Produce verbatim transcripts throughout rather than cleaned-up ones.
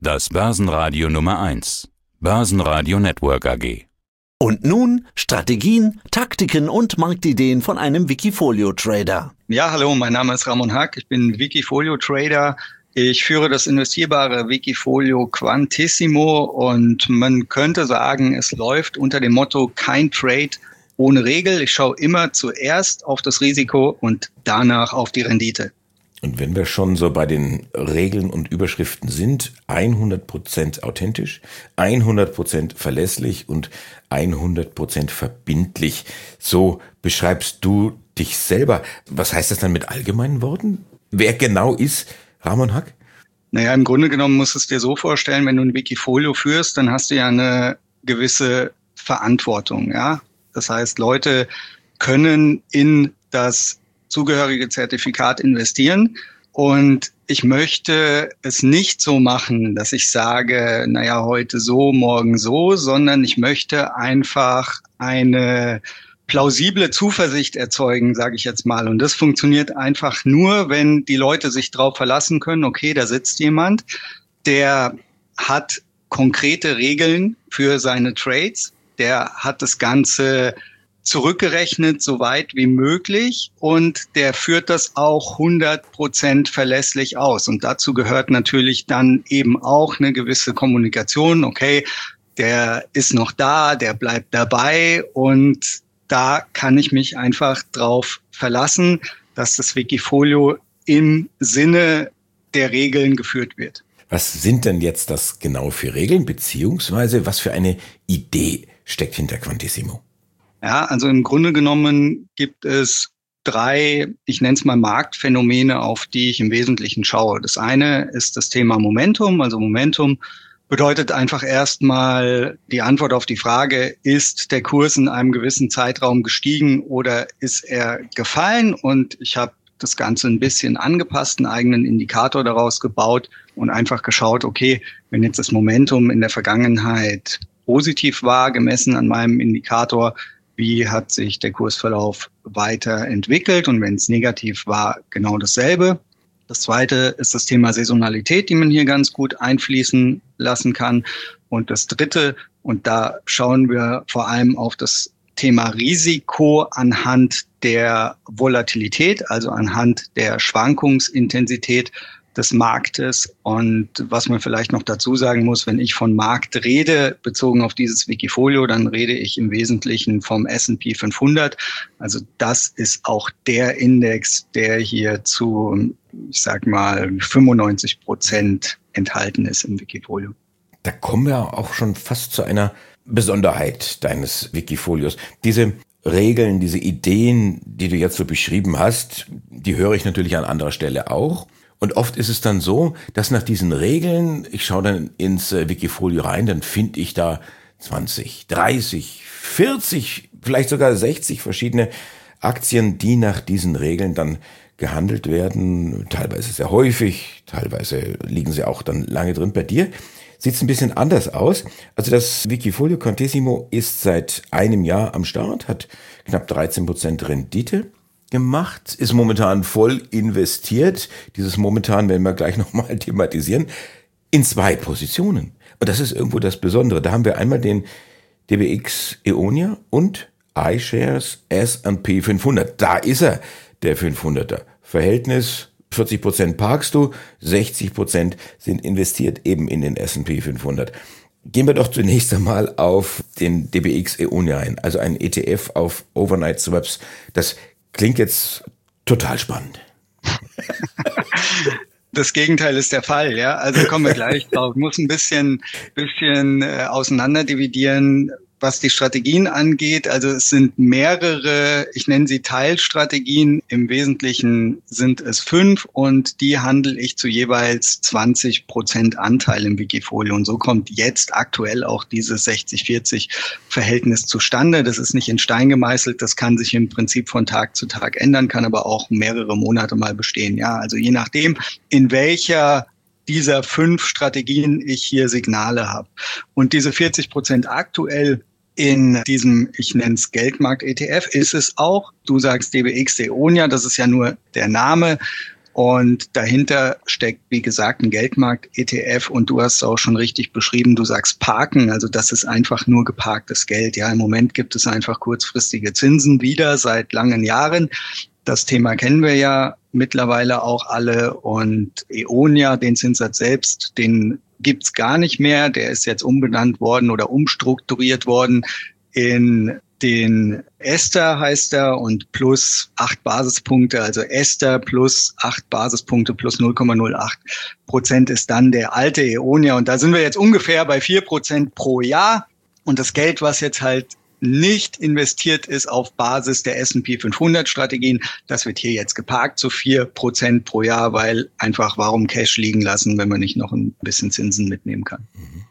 Das Börsenradio Nummer eins. Börsenradio Network A G. Und nun Strategien, Taktiken und Marktideen von einem Wikifolio-Trader. Ja, hallo, mein Name ist Ramon Hack, ich bin Wikifolio-Trader. Ich führe das investierbare Wikifolio Quantissimo und man könnte sagen, es läuft unter dem Motto kein Trade ohne Regel. Ich schaue immer zuerst auf das Risiko und danach auf die Rendite. Und wenn wir schon so bei den Regeln und Überschriften sind, hundert Prozent authentisch, hundert Prozent verlässlich und hundert Prozent verbindlich. So beschreibst du dich selber. Was heißt das dann mit allgemeinen Worten? Wer genau ist Ramon Hack? Naja, im Grunde genommen musst du es dir so vorstellen, wenn du ein Wikifolio führst, dann hast du ja eine gewisse Verantwortung, ja. Das heißt, Leute können in das zugehörige Zertifikat investieren. Und ich möchte es nicht so machen, dass ich sage, naja, heute so, morgen so, sondern ich möchte einfach eine plausible Zuversicht erzeugen, sage ich jetzt mal. Und das funktioniert einfach nur, wenn die Leute sich darauf verlassen können, okay, da sitzt jemand, der hat konkrete Regeln für seine Trades, der hat das Ganze zurückgerechnet, so weit wie möglich, und der führt das auch hundert Prozent verlässlich aus. Und dazu gehört natürlich dann eben auch eine gewisse Kommunikation. Okay, der ist noch da, der bleibt dabei, und da kann ich mich einfach drauf verlassen, dass das Wikifolio im Sinne der Regeln geführt wird. Was sind denn jetzt das genau für Regeln, beziehungsweise was für eine Idee steckt hinter Quantissimo? Ja, also im Grunde genommen gibt es drei, ich nenne es mal Marktphänomene, auf die ich im Wesentlichen schaue. Das eine ist das Thema Momentum. Also Momentum bedeutet einfach erstmal die Antwort auf die Frage, ist der Kurs in einem gewissen Zeitraum gestiegen oder ist er gefallen? Und ich habe das Ganze ein bisschen angepasst, einen eigenen Indikator daraus gebaut und einfach geschaut, okay, wenn jetzt das Momentum in der Vergangenheit positiv war, gemessen an meinem Indikator, wie hat sich der Kursverlauf weiterentwickelt, und wenn es negativ war, genau dasselbe. Das zweite ist das Thema Saisonalität, die man hier ganz gut einfließen lassen kann. Und das dritte, und da schauen wir vor allem auf das Thema Risiko anhand der Volatilität, also anhand der Schwankungsintensität des Marktes. Und was man vielleicht noch dazu sagen muss, wenn ich von Markt rede, bezogen auf dieses Wikifolio, dann rede ich im Wesentlichen vom S und P fünfhundert. Also das ist auch der Index, der hier zu, ich sag mal, fünfundneunzig Prozent enthalten ist im Wikifolio. Da kommen wir auch schon fast zu einer Besonderheit deines Wikifolios. Diese Regeln, diese Ideen, die du jetzt so beschrieben hast, die höre ich natürlich an anderer Stelle auch. Und oft ist es dann so, dass nach diesen Regeln, ich schaue dann ins Wikifolio rein, dann finde ich da zwanzig, dreißig, vierzig, vielleicht sogar sechzig verschiedene Aktien, die nach diesen Regeln dann gehandelt werden. Teilweise sehr häufig, teilweise liegen sie auch dann lange drin. Bei dir sieht es ein bisschen anders aus. Also das Wikifolio Quantissimo ist seit einem Jahr am Start, hat knapp dreizehn Prozent Rendite gemacht, ist momentan voll investiert. Dieses momentan werden wir gleich nochmal thematisieren. In zwei Positionen. Und das ist irgendwo das Besondere. Da haben wir einmal den D B X Eonia und iShares S und P fünfhundert. Da ist er, der fünfhunderter. Verhältnis vierzig Prozent parkst du, sechzig Prozent sind investiert eben in den S und P fünfhundert. Gehen wir doch zunächst einmal auf den D B X Eonia ein, also ein E T F auf Overnight Swaps. Das klingt jetzt total spannend. Das Gegenteil ist der Fall, ja. Also kommen wir gleich drauf. Ich muss ein bisschen, bisschen äh, auseinander dividieren, was die Strategien angeht. Also es sind mehrere, ich nenne sie Teilstrategien. Im Wesentlichen sind es fünf, und die handle ich zu jeweils zwanzig Prozent Anteil im Wikifolio. Und so kommt jetzt aktuell auch dieses sechzig vierzig Verhältnis zustande. Das ist nicht in Stein gemeißelt. Das kann sich im Prinzip von Tag zu Tag ändern, kann aber auch mehrere Monate mal bestehen. Ja, also je nachdem, in welcher dieser fünf Strategien ich hier Signale habe. Und diese vierzig Prozent aktuell in diesem, ich nenne es Geldmarkt-E T F, ist es auch, du sagst D B X Eonia, das ist ja nur der Name. Und dahinter steckt, wie gesagt, ein Geldmarkt-E T F und du hast es auch schon richtig beschrieben, du sagst parken, also das ist einfach nur geparktes Geld. Ja, im Moment gibt es einfach kurzfristige Zinsen wieder seit langen Jahren. Das Thema kennen wir ja mittlerweile auch alle und Eonia, den Zinssatz selbst, den gibt's gar nicht mehr. Der ist jetzt umbenannt worden oder umstrukturiert worden in den Ester heißt er und plus acht Basispunkte, also Ester plus acht Basispunkte plus null Komma null acht Prozent ist dann der alte Eonia. Und da sind wir jetzt ungefähr bei vier Prozent pro Jahr. Und das Geld, was jetzt halt nicht investiert ist auf Basis der S und P fünfhundert Strategien, das wird hier jetzt geparkt zu vier Prozent pro Jahr, weil einfach warum Cash liegen lassen, wenn man nicht noch ein bisschen Zinsen mitnehmen kann.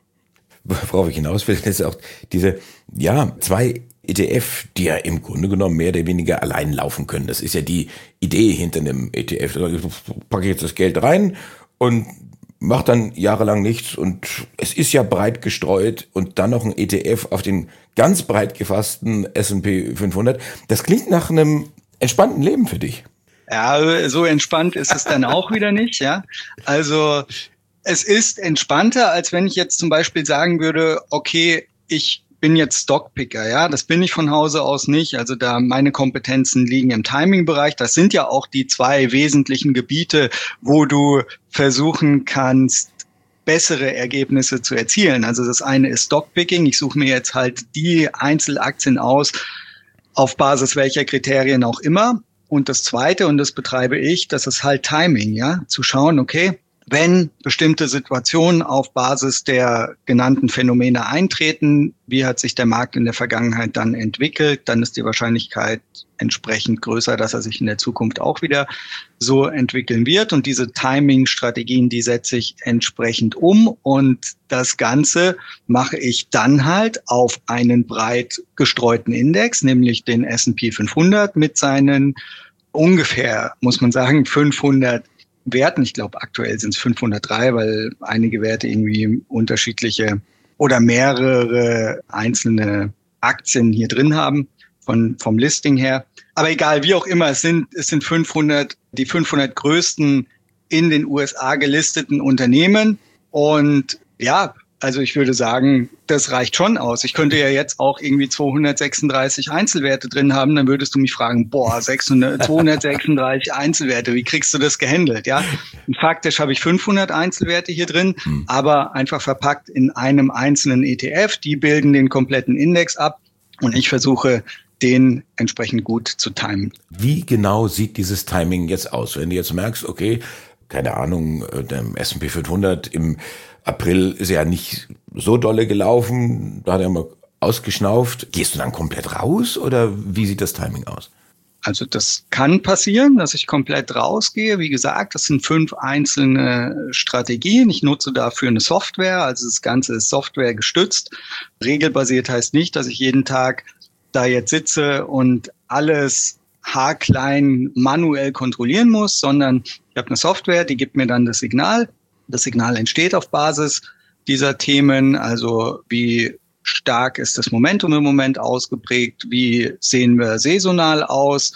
Worauf ich hinaus will, ist auch diese, ja, zwei E T F, die ja im Grunde genommen mehr oder weniger allein laufen können. Das ist ja die Idee hinter einem E T F. Da packe ich jetzt das Geld rein und mache dann jahrelang nichts. Und es ist ja breit gestreut und dann noch ein E T F auf den ganz breit gefassten S und P fünfhundert. Das klingt nach einem entspannten Leben für dich. Ja, so entspannt ist es dann auch wieder nicht, ja. Also es ist entspannter, als wenn ich jetzt zum Beispiel sagen würde, okay, ich bin jetzt Stockpicker, ja, das bin ich von Hause aus nicht, also da meine Kompetenzen liegen im Timing-Bereich, das sind ja auch die zwei wesentlichen Gebiete, wo du versuchen kannst, bessere Ergebnisse zu erzielen. Also das eine ist Stockpicking, ich suche mir jetzt halt die Einzelaktien aus, auf Basis welcher Kriterien auch immer, und das zweite, und das betreibe ich, das ist halt Timing, ja, zu schauen, okay, wenn bestimmte Situationen auf Basis der genannten Phänomene eintreten, wie hat sich der Markt in der Vergangenheit dann entwickelt, dann ist die Wahrscheinlichkeit entsprechend größer, dass er sich in der Zukunft auch wieder so entwickeln wird. Und diese Timing-Strategien, die setze ich entsprechend um. Und das Ganze mache ich dann halt auf einen breit gestreuten Index, nämlich den S und P fünfhundert mit seinen ungefähr, muss man sagen, fünfhundert Werten. Ich glaube, aktuell sind es fünfhundertdrei, weil einige Werte irgendwie unterschiedliche oder mehrere einzelne Aktien hier drin haben von vom Listing her. Aber egal, wie auch immer, es sind es sind fünfhundert, die fünfhundert größten in den U S A gelisteten Unternehmen. Und ja, also ich würde sagen, das reicht schon aus. Ich könnte ja jetzt auch irgendwie zweihundertsechsunddreißig Einzelwerte drin haben, dann würdest du mich fragen, boah, sechshundert, zweihundertsechsunddreißig Einzelwerte, wie kriegst du das gehandelt? Ja, und faktisch habe ich fünfhundert Einzelwerte hier drin, hm. aber einfach verpackt in einem einzelnen E T F. Die bilden den kompletten Index ab und ich versuche, den entsprechend gut zu timen. Wie genau sieht dieses Timing jetzt aus? Wenn du jetzt merkst, okay, keine Ahnung, der S und P fünfhundert im April ist ja nicht so dolle gelaufen, da hat er mal ausgeschnauft. Gehst du dann komplett raus oder wie sieht das Timing aus? Also das kann passieren, dass ich komplett rausgehe. Wie gesagt, das sind fünf einzelne Strategien. Ich nutze dafür eine Software, also das Ganze ist Software gestützt. Regelbasiert heißt nicht, dass ich jeden Tag da jetzt sitze und alles haarklein manuell kontrollieren muss, sondern ich habe eine Software, die gibt mir dann das Signal. Das Signal entsteht auf Basis dieser Themen, also wie stark ist das Momentum im Moment ausgeprägt, wie sehen wir saisonal aus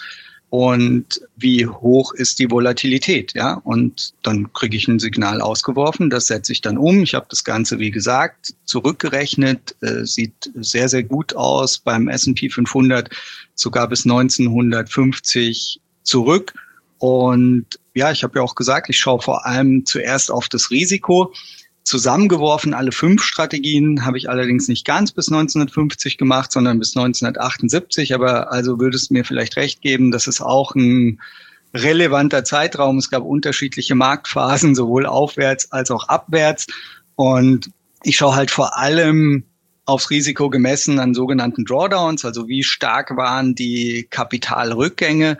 und wie hoch ist die Volatilität, ja? Und dann kriege ich ein Signal ausgeworfen, das setze ich dann um. Ich habe das Ganze, wie gesagt, zurückgerechnet, äh, sieht sehr, sehr gut aus beim S und P fünfhundert, sogar bis neunzehnhundertfünfzig zurück. Und ja, ich habe ja auch gesagt, ich schaue vor allem zuerst auf das Risiko. Zusammengeworfen, alle fünf Strategien habe ich allerdings nicht ganz bis neunzehnhundertfünfzig gemacht, sondern bis neunzehnhundertachtundsiebzig. Aber also würdest du mir vielleicht recht geben, das ist auch ein relevanter Zeitraum. Es gab unterschiedliche Marktphasen, sowohl aufwärts als auch abwärts. Und ich schaue halt vor allem aufs Risiko gemessen an sogenannten Drawdowns, also wie stark waren die Kapitalrückgänge.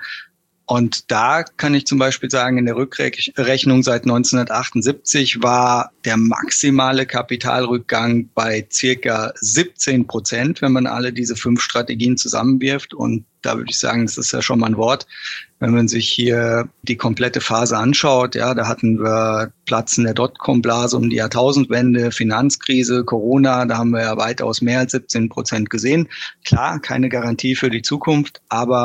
Und da kann ich zum Beispiel sagen, in der Rückrechnung seit neunzehnhundertachtundsiebzig war der maximale Kapitalrückgang bei circa siebzehn Prozent, wenn man alle diese fünf Strategien zusammenwirft. Und da würde ich sagen, das ist ja schon mal ein Wort. Wenn man sich hier die komplette Phase anschaut, ja, da hatten wir Platzen der Dotcom-Blase um die Jahrtausendwende, Finanzkrise, Corona, da haben wir ja weitaus mehr als siebzehn Prozent gesehen. Klar, keine Garantie für die Zukunft, aber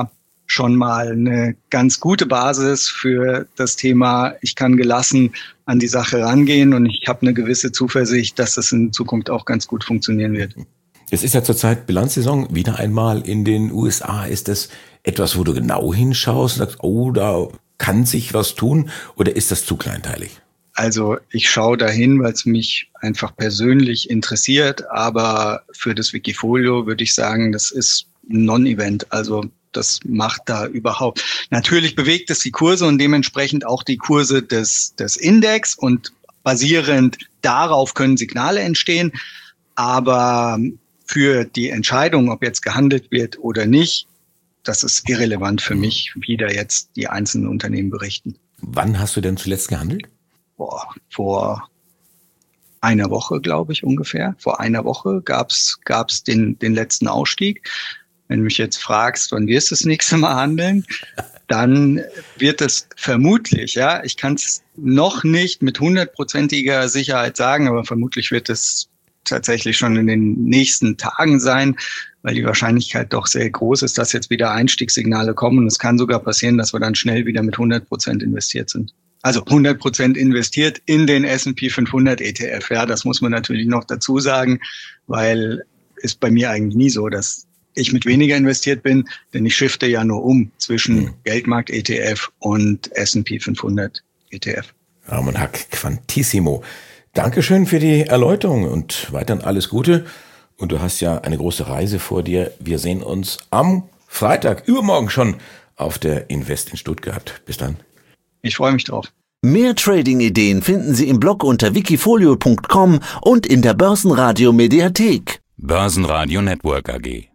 schon mal eine ganz gute Basis für das Thema, ich kann gelassen an die Sache rangehen und ich habe eine gewisse Zuversicht, dass das in Zukunft auch ganz gut funktionieren wird. Es ist ja zurzeit Bilanzsaison, wieder einmal in den U S A. Ist das etwas, wo du genau hinschaust und sagst, oh, da kann sich was tun, oder ist das zu kleinteilig? Also ich schaue dahin, weil es mich einfach persönlich interessiert, aber für das Wikifolio würde ich sagen, das ist ein Non-Event. Also das macht da überhaupt. Natürlich bewegt es die Kurse und dementsprechend auch die Kurse des, des Index und basierend darauf können Signale entstehen. Aber für die Entscheidung, ob jetzt gehandelt wird oder nicht, das ist irrelevant für mich, wie da jetzt die einzelnen Unternehmen berichten. Wann hast du denn zuletzt gehandelt? Boah, vor einer Woche, glaube ich, ungefähr. Vor einer Woche gab's gab's den, den letzten Ausstieg. Wenn du mich jetzt fragst, wann wirst du das nächste Mal handeln, dann wird es vermutlich, ja, ich kann es noch nicht mit hundertprozentiger Sicherheit sagen, aber vermutlich wird es tatsächlich schon in den nächsten Tagen sein, weil die Wahrscheinlichkeit doch sehr groß ist, dass jetzt wieder Einstiegssignale kommen. Und es kann sogar passieren, dass wir dann schnell wieder mit hundert Prozent investiert sind. Also hundert Prozent investiert in den S und P fünfhundert E T F. Ja, das muss man natürlich noch dazu sagen, weil ist bei mir eigentlich nie so, dass ich mit weniger investiert bin, denn ich shifte ja nur um zwischen mhm. Geldmarkt-E T F und S und P fünfhundert E T F. Ramon Hack, Quantissimo. Dankeschön für die Erläuterung und weiterhin alles Gute. Und du hast ja eine große Reise vor dir. Wir sehen uns am Freitag, übermorgen schon, auf der Invest in Stuttgart. Bis dann. Ich freue mich drauf. Mehr Trading-Ideen finden Sie im Blog unter wikifolio punkt com und in der Börsenradio Mediathek. Börsenradio Network A G.